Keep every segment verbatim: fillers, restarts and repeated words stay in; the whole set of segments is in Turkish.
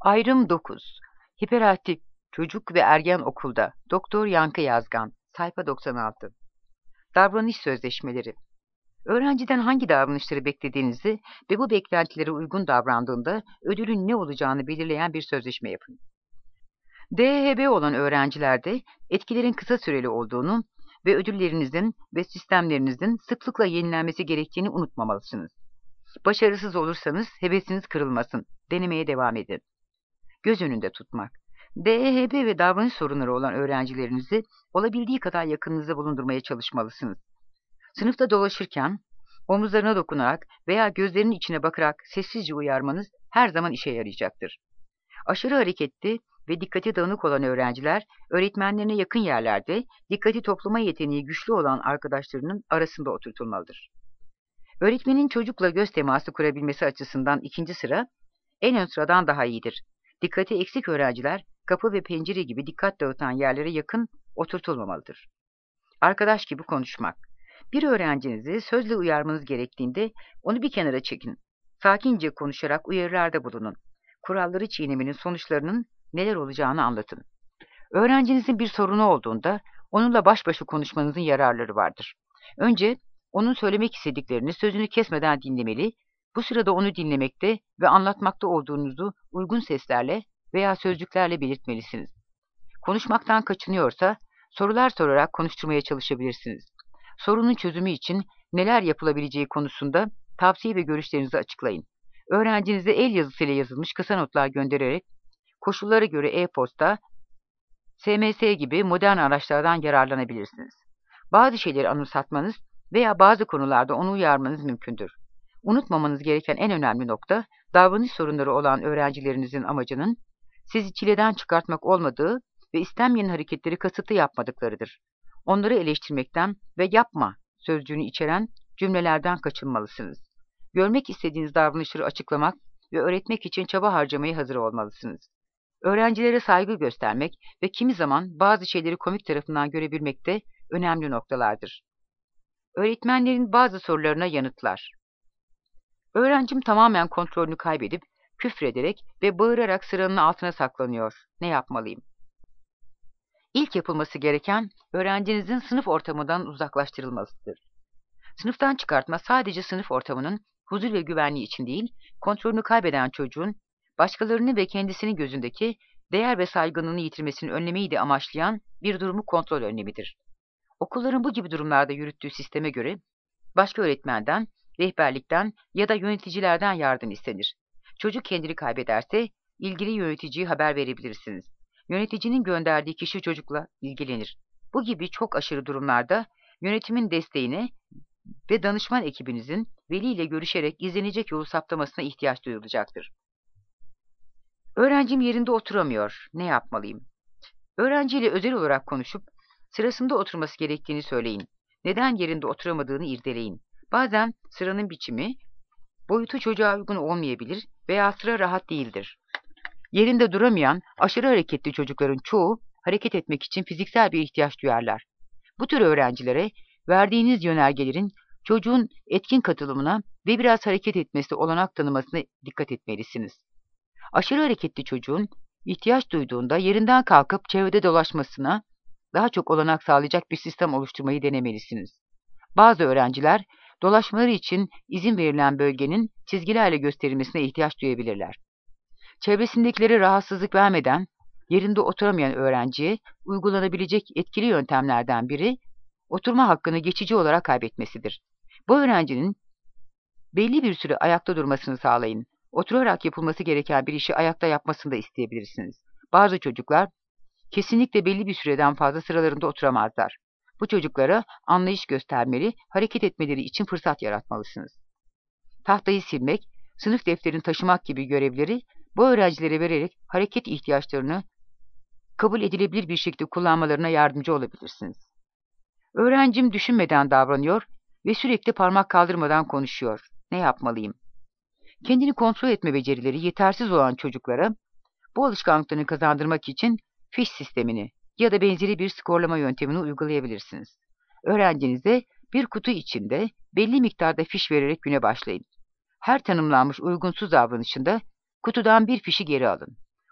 Ayrım dokuz. Hiperaktif çocuk ve ergen okulda. Doktor Yankı Yazgan. Sayfa doksan altı. Davranış sözleşmeleri. Öğrenciden hangi davranışları beklediğinizi ve bu beklentilere uygun davrandığında ödülün ne olacağını belirleyen bir sözleşme yapın. D H B olan öğrencilerde etkilerin kısa süreli olduğunu ve ödüllerinizin ve sistemlerinizin sıklıkla yenilenmesi gerektiğini unutmamalısınız. Başarısız olursanız hevesiniz kırılmasın. Denemeye devam edin. Göz önünde tutmak. D H B ve davranış sorunları olan öğrencilerinizi olabildiği kadar yakınınızda bulundurmaya çalışmalısınız. Sınıfta dolaşırken omuzlarına dokunarak veya gözlerinin içine bakarak sessizce uyarmanız her zaman işe yarayacaktır. Aşırı hareketli ve dikkati dağınık olan öğrenciler, öğretmenlerine yakın yerlerde dikkati toplama yeteneği güçlü olan arkadaşlarının arasında oturtulmalıdır. Öğretmenin çocukla göz teması kurabilmesi açısından ikinci sıra, en ön sıradan daha iyidir. Dikkati eksik öğrenciler, kapı ve pencere gibi dikkat dağıtan yerlere yakın oturtulmamalıdır. Arkadaş gibi konuşmak. Bir öğrencinizi sözle uyarmanız gerektiğinde onu bir kenara çekin. Sakince konuşarak uyarılarda bulunun. Kuralları çiğnemenin sonuçlarının neler olacağını anlatın. Öğrencinizin bir sorunu olduğunda onunla baş başa konuşmanızın yararları vardır. Önce onun söylemek istediklerini sözünü kesmeden dinlemeli, bu sırada onu dinlemekte ve anlatmakta olduğunuzu uygun seslerle veya sözcüklerle belirtmelisiniz. Konuşmaktan kaçınıyorsa sorular sorarak konuşturmaya çalışabilirsiniz. Sorunun çözümü için neler yapılabileceği konusunda tavsiye ve görüşlerinizi açıklayın. Öğrencinize el yazısıyla yazılmış kısa notlar göndererek koşullara göre e-posta, S M S gibi modern araçlardan yararlanabilirsiniz. Bazı şeyleri anımsatmanız veya bazı konularda onu uyarmanız mümkündür. Unutmamanız gereken en önemli nokta, davranış sorunları olan öğrencilerinizin amacının sizi çileden çıkartmak olmadığı ve istenmeyen hareketleri kasıtlı yapmadıklarıdır. Onları eleştirmekten ve yapma sözcüğünü içeren cümlelerden kaçınmalısınız. Görmek istediğiniz davranışları açıklamak ve öğretmek için çaba harcamaya hazır olmalısınız. Öğrencilere saygı göstermek ve kimi zaman bazı şeyleri komik tarafından görebilmek de önemli noktalardır. Öğretmenlerin bazı sorularına yanıtlar. Öğrencim tamamen kontrolünü kaybedip küfrederek ve bağırarak sıranın altına saklanıyor. Ne yapmalıyım? İlk yapılması gereken öğrencinizin sınıf ortamından uzaklaştırılmasıdır. Sınıftan çıkartma sadece sınıf ortamının huzur ve güvenliği için değil, kontrolünü kaybeden çocuğun başkalarını ve kendisinin gözündeki değer ve saygınlığını yitirmesini önlemeyi de amaçlayan bir durumu kontrol önlemidir. Okulların bu gibi durumlarda yürüttüğü sisteme göre başka öğretmenden, rehberlikten ya da yöneticilerden yardım istenir. Çocuk kendini kaybederse ilgili yöneticiye haber verebilirsiniz. Yöneticinin gönderdiği kişi çocukla ilgilenir. Bu gibi çok aşırı durumlarda yönetimin desteğine ve danışman ekibinizin veliyle görüşerek izlenecek yolu saptamasına ihtiyaç duyulacaktır. Öğrencim yerinde oturamıyor. Ne yapmalıyım? Öğrenciyle özel olarak konuşup sırasında oturması gerektiğini söyleyin. Neden yerinde oturamadığını irdeleyin. Bazen sıranın biçimi, boyutu çocuğa uygun olmayabilir veya sıra rahat değildir. Yerinde duramayan, aşırı hareketli çocukların çoğu hareket etmek için fiziksel bir ihtiyaç duyarlar. Bu tür öğrencilere verdiğiniz yönergelerin çocuğun etkin katılımına ve biraz hareket etmesi olanak tanımasına dikkat etmelisiniz. Aşırı hareketli çocuğun ihtiyaç duyduğunda yerinden kalkıp çevrede dolaşmasına daha çok olanak sağlayacak bir sistem oluşturmayı denemelisiniz. Bazı öğrenciler dolaşmaları için izin verilen bölgenin çizgilerle gösterilmesine ihtiyaç duyabilirler. Çevresindekilere rahatsızlık vermeden yerinde oturamayan öğrenciye uygulanabilecek etkili yöntemlerden biri oturma hakkını geçici olarak kaybetmesidir. Bu öğrencinin belli bir süre ayakta durmasını sağlayın. Oturarak yapılması gereken bir işi ayakta yapmasını da isteyebilirsiniz. Bazı çocuklar kesinlikle belli bir süreden fazla sıralarında oturamazlar. Bu çocuklara anlayış göstermeli, hareket etmeleri için fırsat yaratmalısınız. Tahtayı silmek, sınıf defterini taşımak gibi görevleri bu öğrencilere vererek hareket ihtiyaçlarını kabul edilebilir bir şekilde kullanmalarına yardımcı olabilirsiniz. Öğrencim düşünmeden davranıyor ve sürekli parmak kaldırmadan konuşuyor. Ne yapmalıyım? Kendini kontrol etme becerileri yetersiz olan çocuklara bu alışkanlıklarını kazandırmak için fiş sistemini ya da benzeri bir skorlama yöntemini uygulayabilirsiniz. Öğrencinize bir kutu içinde belli miktarda fiş vererek güne başlayın. Her tanımlanmış uygunsuz davranışında kutudan bir fişi geri alın.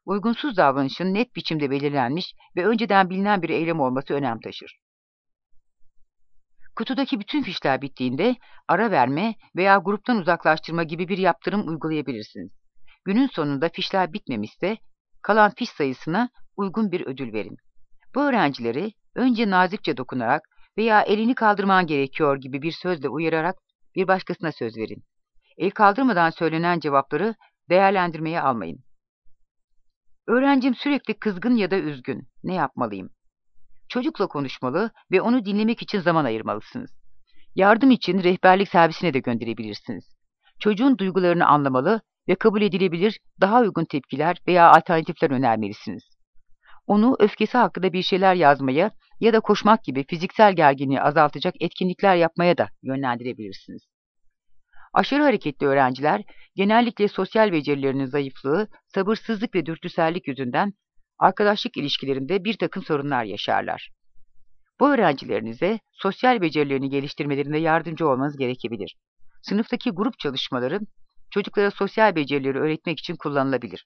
Uygunsuz davranışın net biçimde belirlenmiş ve önceden bilinen bir eylem olması önem taşır. Kutudaki bütün fişler bittiğinde ara verme veya gruptan uzaklaştırma gibi bir yaptırım uygulayabilirsiniz. Günün sonunda fişler bitmemişse kalan fiş sayısına uygun bir ödül verin. Bu öğrencileri önce nazikçe dokunarak veya elini kaldırman gerekiyor gibi bir sözle uyararak bir başkasına söz verin. El kaldırmadan söylenen cevapları değerlendirmeye almayın. Öğrencim sürekli kızgın ya da üzgün. Ne yapmalıyım? Çocukla konuşmalı ve onu dinlemek için zaman ayırmalısınız. Yardım için rehberlik servisine de gönderebilirsiniz. Çocuğun duygularını anlamalı ve kabul edilebilir daha uygun tepkiler veya alternatifler önermelisiniz. Onu öfkesi hakkında bir şeyler yazmaya ya da koşmak gibi fiziksel gerginliği azaltacak etkinlikler yapmaya da yönlendirebilirsiniz. Aşırı hareketli öğrenciler genellikle sosyal becerilerinin zayıflığı, sabırsızlık ve dürtüsellik yüzünden arkadaşlık ilişkilerinde bir takım sorunlar yaşarlar. Bu öğrencilerinize sosyal becerilerini geliştirmelerinde yardımcı olmanız gerekebilir. Sınıftaki grup çalışmaları çocuklara sosyal becerileri öğretmek için kullanılabilir.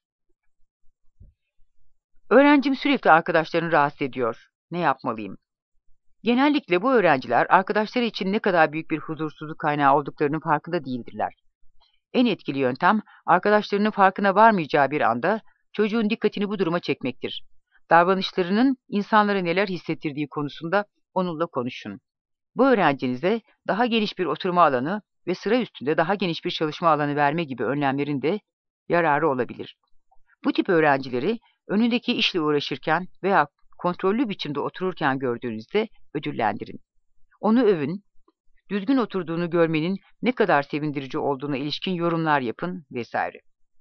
Öğrencim sürekli arkadaşlarını rahatsız ediyor. Ne yapmalıyım? Genellikle bu öğrenciler arkadaşları için ne kadar büyük bir huzursuzluk kaynağı olduklarının farkında değildirler. En etkili yöntem arkadaşlarının farkına varmayacağı bir anda çocuğun dikkatini bu duruma çekmektir. Davranışlarının insanlara neler hissettirdiği konusunda onunla konuşun. Bu öğrencinize daha geniş bir oturma alanı ve sıra üstünde daha geniş bir çalışma alanı verme gibi önlemlerin de yararı olabilir. Bu tip öğrencileri önündeki işle uğraşırken veya kontrollü biçimde otururken gördüğünüzde ödüllendirin. Onu övün, düzgün oturduğunu görmenin ne kadar sevindirici olduğuna ilişkin yorumlar yapın vesaire.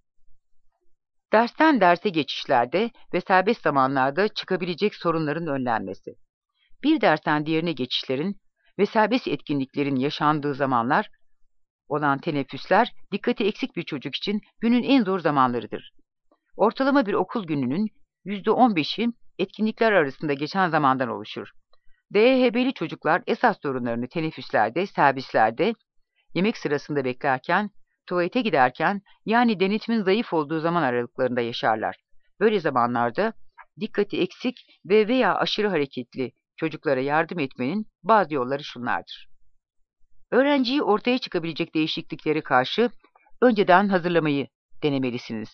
Dersten derse geçişlerde ve serbest zamanlarda çıkabilecek sorunların önlenmesi. Bir dersten diğerine geçişlerin ve serbest etkinliklerin yaşandığı zamanlar olan teneffüsler dikkati eksik bir çocuk için günün en zor zamanlarıdır. Ortalama bir okul gününün yüzde on beşi etkinlikler arasında geçen zamandan oluşur. D E H B'li çocuklar esas sorunlarını teneffüslerde, servislerde, yemek sırasında beklerken, tuvalete giderken yani denetimin zayıf olduğu zaman aralıklarında yaşarlar. Böyle zamanlarda dikkati eksik ve veya aşırı hareketli çocuklara yardım etmenin bazı yolları şunlardır. Öğrenciyi ortaya çıkabilecek değişiklikleri karşı önceden hazırlamayı denemelisiniz.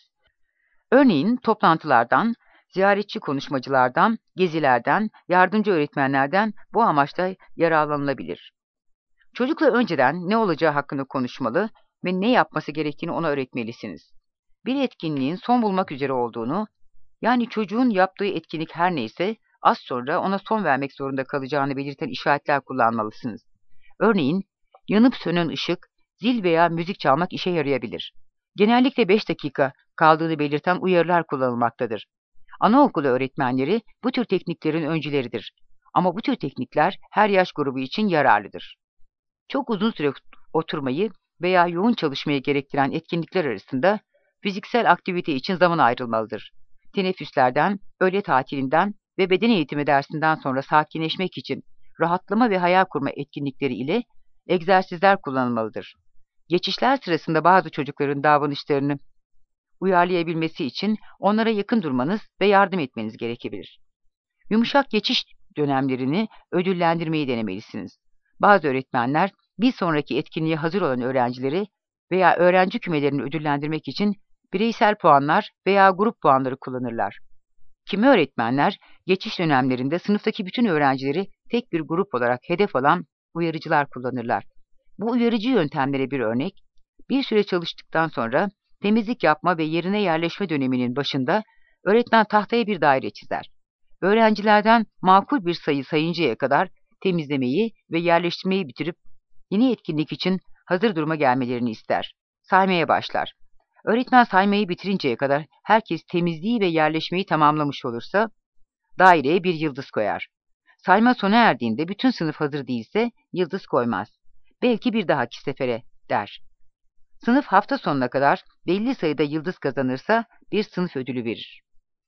Örneğin toplantılardan, ziyaretçi konuşmacılardan, gezilerden, yardımcı öğretmenlerden bu amaçla yararlanılabilir. Çocukla önceden ne olacağı hakkında konuşmalı ve ne yapması gerektiğini ona öğretmelisiniz. Bir etkinliğin son bulmak üzere olduğunu, yani çocuğun yaptığı etkinlik her neyse az sonra ona son vermek zorunda kalacağını belirten işaretler kullanmalısınız. Örneğin yanıp sönen ışık, zil veya müzik çalmak işe yarayabilir. Genellikle beş dakika kaldığını belirten uyarılar kullanılmaktadır. Anaokulu öğretmenleri bu tür tekniklerin öncüleridir. Ama bu tür teknikler her yaş grubu için yararlıdır. Çok uzun süre oturmayı veya yoğun çalışmayı gerektiren etkinlikler arasında fiziksel aktivite için zaman ayrılmalıdır. Teneffüslerden, öğle tatilinden ve beden eğitimi dersinden sonra sakinleşmek için rahatlama ve hayal kurma etkinlikleri ile egzersizler kullanılmalıdır. Geçişler sırasında bazı çocukların davranışlarını uyarlayabilmesi için onlara yakın durmanız ve yardım etmeniz gerekebilir. Yumuşak geçiş dönemlerini ödüllendirmeyi denemelisiniz. Bazı öğretmenler bir sonraki etkinliğe hazır olan öğrencileri veya öğrenci kümelerini ödüllendirmek için bireysel puanlar veya grup puanları kullanırlar. Kimi öğretmenler geçiş dönemlerinde sınıftaki bütün öğrencileri tek bir grup olarak hedef alan uyarıcılar kullanırlar. Bu uyarıcı yöntemlere bir örnek, bir süre çalıştıktan sonra temizlik yapma ve yerine yerleşme döneminin başında öğretmen tahtaya bir daire çizer. Öğrencilerden makul bir sayı sayıncaya kadar temizlemeyi ve yerleştirmeyi bitirip yeni etkinlik için hazır duruma gelmelerini ister. Saymaya başlar. Öğretmen saymayı bitirinceye kadar herkes temizliği ve yerleşmeyi tamamlamış olursa daireye bir yıldız koyar. Sayma sona erdiğinde bütün sınıf hazır değilse yıldız koymaz. Belki bir dahaki sefere der. Sınıf hafta sonuna kadar belli sayıda yıldız kazanırsa bir sınıf ödülü verir.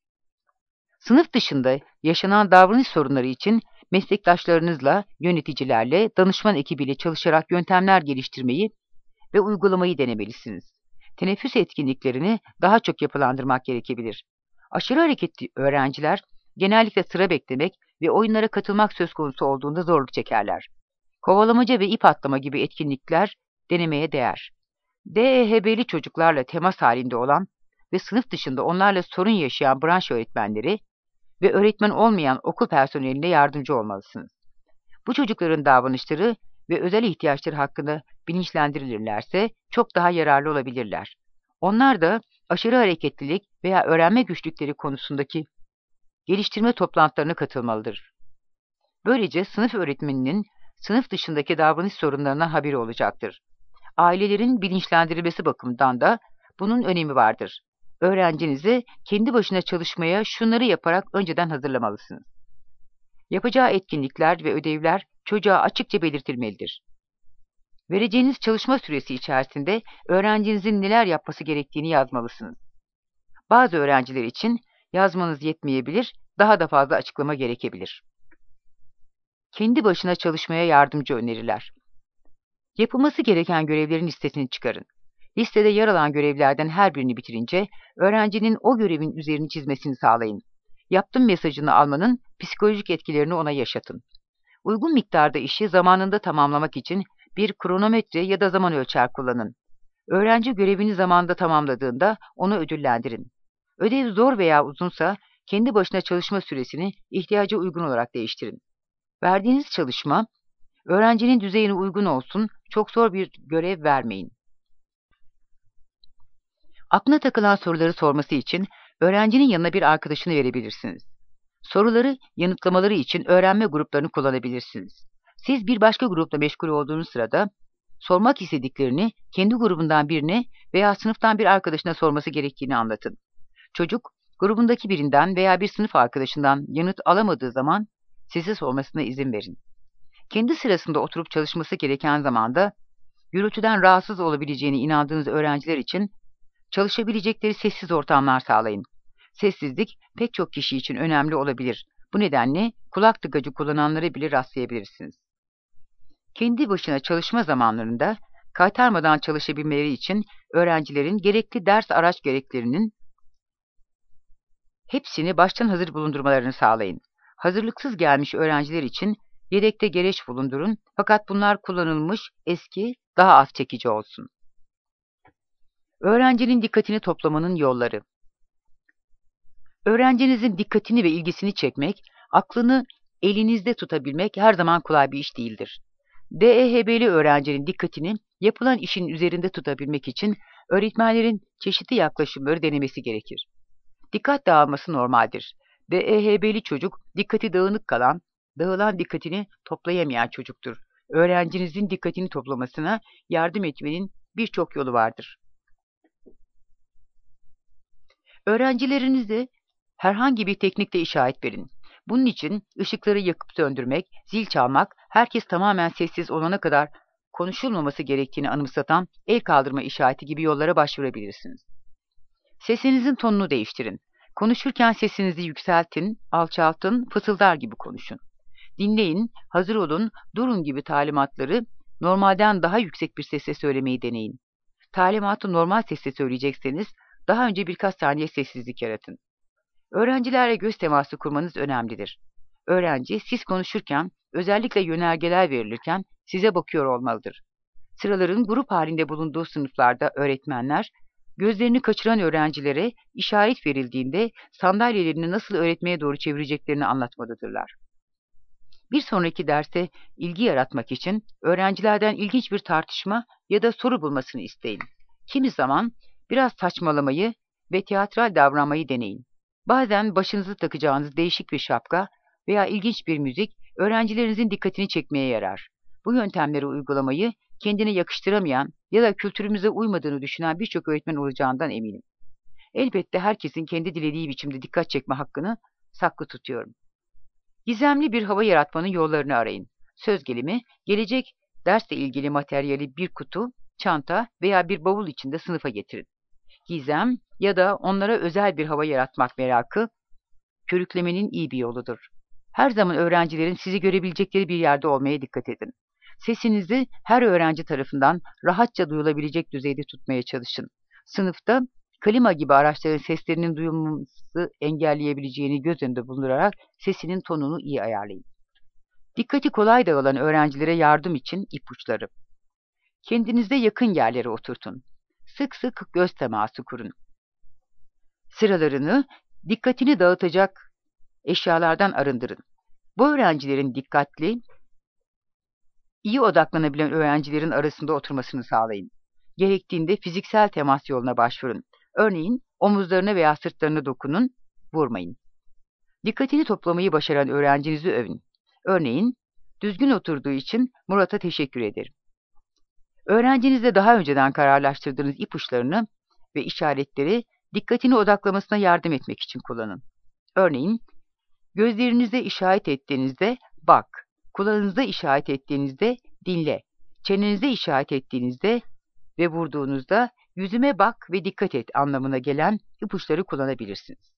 Sınıf dışında yaşanan davranış sorunları için meslektaşlarınızla, yöneticilerle, danışman ekibiyle çalışarak yöntemler geliştirmeyi ve uygulamayı denemelisiniz. Teneffüs etkinliklerini daha çok yapılandırmak gerekebilir. Aşırı hareketli öğrenciler genellikle sıra beklemek ve oyunlara katılmak söz konusu olduğunda zorluk çekerler. Kovalamaca ve ip atlama gibi etkinlikler denemeye değer. D E H B'li çocuklarla temas halinde olan ve sınıf dışında onlarla sorun yaşayan branş öğretmenleri ve öğretmen olmayan okul personeline yardımcı olmalısınız. Bu çocukların davranışları ve özel ihtiyaçları hakkında bilinçlendirilirlerse çok daha yararlı olabilirler. Onlar da aşırı hareketlilik veya öğrenme güçlükleri konusundaki geliştirme toplantılarına katılmalıdır. Böylece sınıf öğretmeninin sınıf dışındaki davranış sorunlarından haberi olacaktır. Ailelerin bilinçlendirilmesi bakımından da bunun önemi vardır. Öğrencinizi kendi başına çalışmaya şunları yaparak önceden hazırlamalısınız. Yapacağı etkinlikler ve ödevler çocuğa açıkça belirtilmelidir. Vereceğiniz çalışma süresi içerisinde öğrencinizin neler yapması gerektiğini yazmalısınız. Bazı öğrenciler için yazmanız yetmeyebilir, daha da fazla açıklama gerekebilir. Kendi başına çalışmaya yardımcı öneriler. Yapılması gereken görevlerin listesini çıkarın. Listede yer alan görevlerden her birini bitirince öğrencinin o görevin üzerini çizmesini sağlayın. Yaptım mesajını almanın psikolojik etkilerini ona yaşatın. Uygun miktarda işi zamanında tamamlamak için bir kronometre ya da zaman ölçer kullanın. Öğrenci görevini zamanında tamamladığında onu ödüllendirin. Ödev zor veya uzunsa kendi başına çalışma süresini ihtiyaca uygun olarak değiştirin. Verdiğiniz çalışma öğrencinin düzeyine uygun olsun, çok zor bir görev vermeyin. Aklına takılan soruları sorması için öğrencinin yanına bir arkadaşını verebilirsiniz. Soruları yanıtlamaları için öğrenme gruplarını kullanabilirsiniz. Siz bir başka grupla meşgul olduğunuz sırada sormak istediklerini kendi grubundan birine veya sınıftan bir arkadaşına sorması gerektiğini anlatın. Çocuk, grubundaki birinden veya bir sınıf arkadaşından yanıt alamadığı zaman size sormasına izin verin. Kendi sırasında oturup çalışması gereken zamanda gürültüden rahatsız olabileceğine inandığınız öğrenciler için çalışabilecekleri sessiz ortamlar sağlayın. Sessizlik pek çok kişi için önemli olabilir. Bu nedenle kulak tıkacı kullananlara bile rastlayabilirsiniz. Kendi başına çalışma zamanlarında kaytarmadan çalışabilmeleri için öğrencilerin gerekli ders araç gereklerinin hepsini baştan hazır bulundurmalarını sağlayın. Hazırlıksız gelmiş öğrenciler için yedekte gereç bulundurun fakat bunlar kullanılmış, eski, daha az çekici olsun. Öğrencinin dikkatini toplamanın yolları. Öğrencinizin dikkatini ve ilgisini çekmek, aklını elinizde tutabilmek her zaman kolay bir iş değildir. D E H B'li öğrencinin dikkatini yapılan işin üzerinde tutabilmek için öğretmenlerin çeşitli yaklaşımları denemesi gerekir. Dikkat dağılması normaldir. D E H B'li çocuk dikkati dağınık kalan, dağılan dikkatini toplayamayan çocuktur. Öğrencinizin dikkatini toplamasına yardım etmenin birçok yolu vardır. Öğrencilerinize herhangi bir teknikle işaret verin. Bunun için ışıkları yakıp söndürmek, zil çalmak, herkes tamamen sessiz olana kadar konuşulmaması gerektiğini anımsatan el kaldırma işareti gibi yollara başvurabilirsiniz. Sesinizin tonunu değiştirin. Konuşurken sesinizi yükseltin, alçaltın, fısıldar gibi konuşun. Dinleyin, hazır olun, durun gibi talimatları normalden daha yüksek bir sesle söylemeyi deneyin. Talimatı normal sesle söyleyecekseniz daha önce birkaç saniye sessizlik yaratın. Öğrencilerle göz teması kurmanız önemlidir. Öğrenci siz konuşurken, özellikle yönergeler verilirken size bakıyor olmalıdır. Sıraların grup halinde bulunduğu sınıflarda öğretmenler, gözlerini kaçıran öğrencilere işaret verildiğinde sandalyelerini nasıl öğretmeye doğru çevireceklerini anlatmalıdırlar. Bir sonraki derste ilgi yaratmak için öğrencilerden ilginç bir tartışma ya da soru bulmasını isteyin. Kimi zaman biraz saçmalamayı ve tiyatral davranmayı deneyin. Bazen başınızı takacağınız değişik bir şapka veya ilginç bir müzik öğrencilerinizin dikkatini çekmeye yarar. Bu yöntemleri uygulamayı kendine yakıştıramayan ya da kültürümüze uymadığını düşünen birçok öğretmen olacağından eminim. Elbette herkesin kendi dilediği biçimde dikkat çekme hakkını saklı tutuyorum. Gizemli bir hava yaratmanın yollarını arayın. Söz gelimi, gelecek dersle ilgili materyali bir kutu, çanta veya bir bavul içinde sınıfa getirin. Gizem ya da onlara özel bir hava yaratmak merakı, körüklemenin iyi bir yoludur. Her zaman öğrencilerin sizi görebilecekleri bir yerde olmaya dikkat edin. Sesinizi her öğrenci tarafından rahatça duyulabilecek düzeyde tutmaya çalışın. Sınıfta Klima gibi araçların seslerinin duyulması engelleyebileceğini göz önünde bulundurarak sesinin tonunu iyi ayarlayın. Dikkati kolay dağılan öğrencilere yardım için ipuçları. Kendinize yakın yerlere oturtun. Sık sık göz teması kurun. Sıralarını dikkatini dağıtacak eşyalardan arındırın. Bu öğrencilerin dikkatli, iyi odaklanabilen öğrencilerin arasında oturmasını sağlayın. Gerektiğinde fiziksel temas yoluna başvurun. Örneğin omuzlarına veya sırtlarına dokunun, vurmayın. Dikkatini toplamayı başaran öğrencinizi övün. Örneğin, düzgün oturduğu için Murat'a teşekkür ederim. Öğrencinizle daha önceden kararlaştırdığınız ipuçlarını ve işaretleri dikkatini odaklamasına yardım etmek için kullanın. Örneğin, gözlerinize işaret ettiğinizde bak, kulağınıza işaret ettiğinizde dinle, çenenize işaret ettiğinizde ve vurduğunuzda yüzüme bak ve dikkat et anlamına gelen ipuçları kullanabilirsiniz.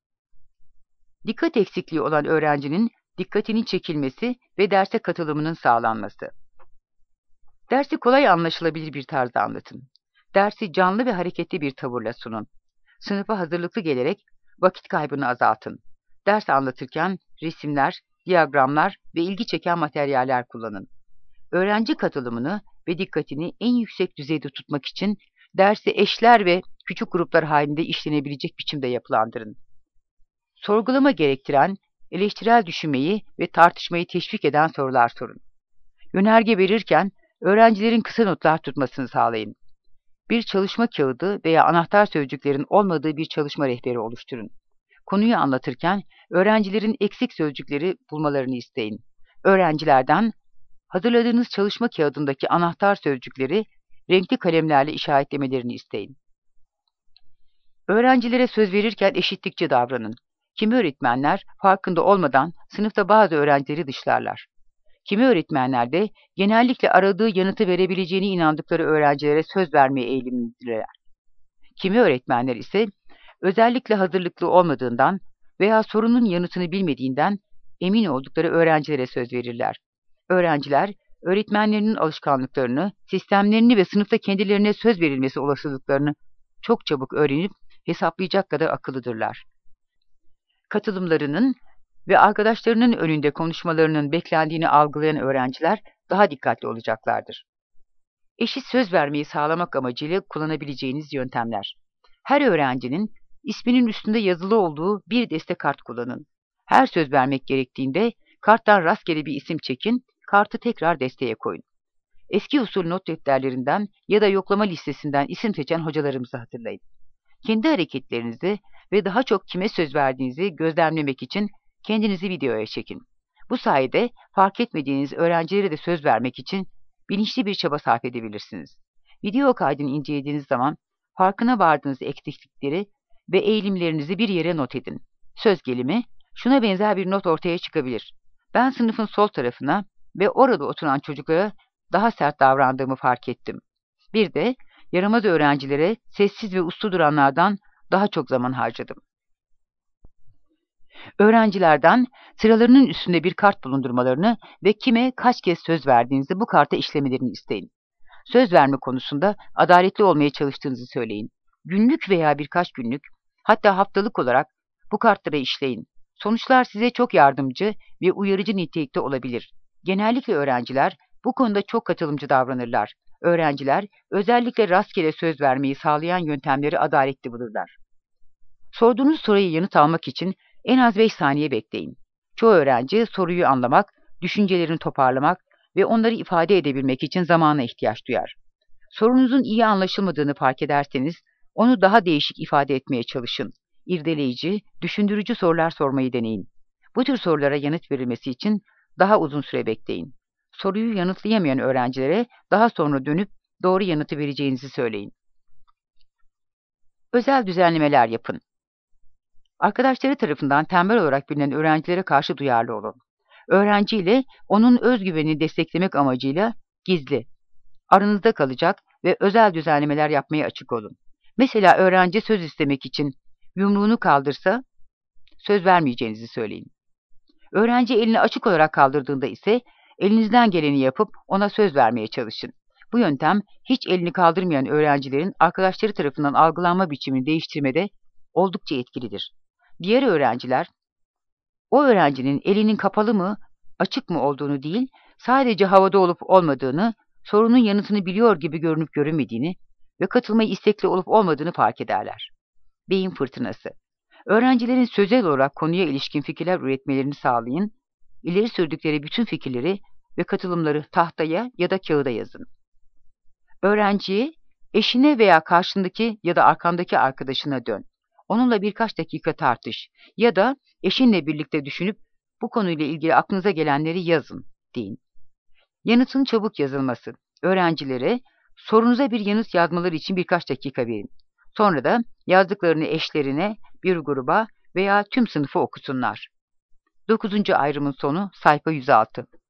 Dikkat eksikliği olan öğrencinin dikkatinin çekilmesi ve derse katılımının sağlanması. Dersi kolay anlaşılabilir bir tarzda anlatın. Dersi canlı ve hareketli bir tavırla sunun. Sınıfa hazırlıklı gelerek vakit kaybını azaltın. Ders anlatırken resimler, diyagramlar ve ilgi çeken materyaller kullanın. Öğrenci katılımını ve dikkatini en yüksek düzeyde tutmak için dersi eşler ve küçük gruplar halinde işlenebilecek biçimde yapılandırın. Sorgulama gerektiren, eleştirel düşünmeyi ve tartışmayı teşvik eden sorular sorun. Yönerge verirken öğrencilerin kısa notlar tutmasını sağlayın. Bir çalışma kağıdı veya anahtar sözcüklerin olmadığı bir çalışma rehberi oluşturun. Konuyu anlatırken öğrencilerin eksik sözcükleri bulmalarını isteyin. Öğrencilerden hazırladığınız çalışma kağıdındaki anahtar sözcükleri renkli kalemlerle işaretlemelerini isteyin. Öğrencilere söz verirken eşitlikçi davranın. Kimi öğretmenler farkında olmadan sınıfta bazı öğrencileri dışlarlar. Kimi öğretmenler de genellikle aradığı yanıtı verebileceğine inandıkları öğrencilere söz vermeye eğilimlidirler. Kimi öğretmenler ise özellikle hazırlıklı olmadığından veya sorunun yanıtını bilmediğinden emin oldukları öğrencilere söz verirler. Öğrenciler, öğretmenlerinin alışkanlıklarını, sistemlerini ve sınıfta kendilerine söz verilmesi olasılıklarını çok çabuk öğrenip hesaplayacak kadar akıllıdırlar. Katılımlarının ve arkadaşlarının önünde konuşmalarının beklendiğini algılayan öğrenciler daha dikkatli olacaklardır. Eşit söz vermeyi sağlamak amacıyla kullanabileceğiniz yöntemler. Her öğrencinin isminin üstünde yazılı olduğu bir deste kart kullanın. Her söz vermek gerektiğinde karttan rastgele bir isim çekin, kartı tekrar desteye koyun. Eski usul not defterlerinden ya da yoklama listesinden isim seçen hocalarımızı hatırlayın. Kendi hareketlerinizi ve daha çok kime söz verdiğinizi gözlemlemek için kendinizi videoya çekin. Bu sayede fark etmediğiniz öğrencilere de söz vermek için bilinçli bir çaba sarf edebilirsiniz. Video kaydını incelediğiniz zaman farkına vardığınız eksiklikleri ve eğilimlerinizi bir yere not edin. Söz gelimi, şuna benzer bir not ortaya çıkabilir. Ben sınıfın sol tarafına ve orada oturan çocuklara daha sert davrandığımı fark ettim. Bir de yaramaz öğrencilere sessiz ve uslu duranlardan daha çok zaman harcadım. Öğrencilerden sıralarının üstünde bir kart bulundurmalarını ve kime kaç kez söz verdiğinizi bu karta işlemelerini isteyin. Söz verme konusunda adaletli olmaya çalıştığınızı söyleyin. Günlük veya birkaç günlük, hatta haftalık olarak bu kartları işleyin. Sonuçlar size çok yardımcı ve uyarıcı nitelikte olabilir. Genellikle öğrenciler bu konuda çok katılımcı davranırlar. Öğrenciler özellikle rastgele söz vermeyi sağlayan yöntemleri adaletli bulurlar. Sorduğunuz soruya yanıt almak için en az beş saniye bekleyin. Çoğu öğrenci soruyu anlamak, düşüncelerini toparlamak ve onları ifade edebilmek için zamana ihtiyaç duyar. Sorunuzun iyi anlaşılmadığını fark ederseniz, onu daha değişik ifade etmeye çalışın. İrdeleyici, düşündürücü sorular sormayı deneyin. Bu tür sorulara yanıt verilmesi için daha uzun süre bekleyin. Soruyu yanıtlayamayan öğrencilere daha sonra dönüp doğru yanıtı vereceğinizi söyleyin. Özel düzenlemeler yapın. Arkadaşları tarafından tembel olarak bilinen öğrencilere karşı duyarlı olun. Öğrenciyle onun özgüvenini desteklemek amacıyla gizli, aranızda kalacak ve özel düzenlemeler yapmaya açık olun. Mesela öğrenci söz istemek için yumruğunu kaldırsa söz vermeyeceğinizi söyleyin. Öğrenci elini açık olarak kaldırdığında ise elinizden geleni yapıp ona söz vermeye çalışın. Bu yöntem hiç elini kaldırmayan öğrencilerin arkadaşları tarafından algılanma biçimini değiştirmede oldukça etkilidir. Diğer öğrenciler, o öğrencinin elinin kapalı mı, açık mı olduğunu değil, sadece havada olup olmadığını, sorunun yanıtını biliyor gibi görünüp görünmediğini ve katılmayı istekli olup olmadığını fark ederler. Beyin fırtınası. Öğrencilerin sözel olarak konuya ilişkin fikirler üretmelerini sağlayın, ileri sürdükleri bütün fikirleri ve katılımları tahtaya ya da kağıda yazın. Öğrenciye, eşine veya karşındaki ya da arkandaki arkadaşına dön. Onunla birkaç dakika tartış ya da eşinle birlikte düşünüp bu konuyla ilgili aklınıza gelenleri yazın deyin. Yanıtın çabuk yazılması. Öğrencilere sorunuza bir yanıt yazmaları için birkaç dakika verin. Sonra da yazdıklarını eşlerine, bir gruba veya tüm sınıfa okusunlar. Dokuzuncu ayrımın sonu sayfa yüz altı.